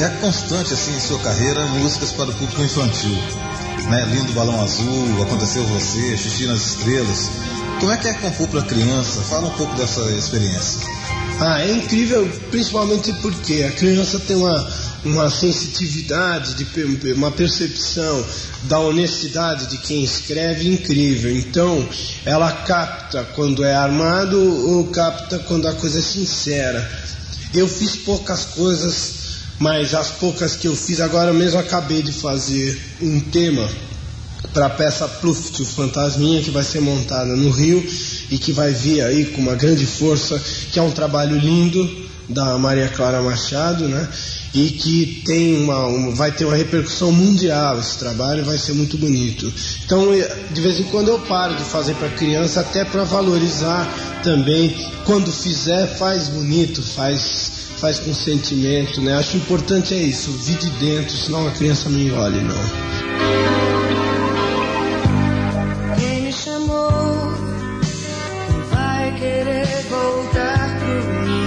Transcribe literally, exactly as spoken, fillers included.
é constante assim em sua carreira músicas para o público infantil, né? Lindo Balão Azul, Aconteceu Você, Xixi nas Estrelas. Como é que é compor para criança? Fala um pouco dessa experiência. Ah, é incrível, principalmente porque a criança tem uma, uma sensitividade, de, uma percepção da honestidade de quem escreve incrível. Então, ela capta quando é armado ou capta quando a coisa é sincera. Eu fiz poucas coisas, mas as poucas que eu fiz, agora mesmo acabei de fazer um tema para a peça Pluft, o Fantasminha, que vai ser montada no Rio e que vai vir aí com uma grande força, que é um trabalho lindo da Maria Clara Machado, né? E que tem uma, uma, vai ter uma repercussão mundial. Esse trabalho vai ser muito bonito. Então, de vez em quando eu paro de fazer para criança, até para valorizar também. Quando fizer, faz bonito, faz, faz com sentimento, né? Acho importante é isso, vir de dentro, senão a criança não engole, não. Quem me chamou vai querer voltar pro mim.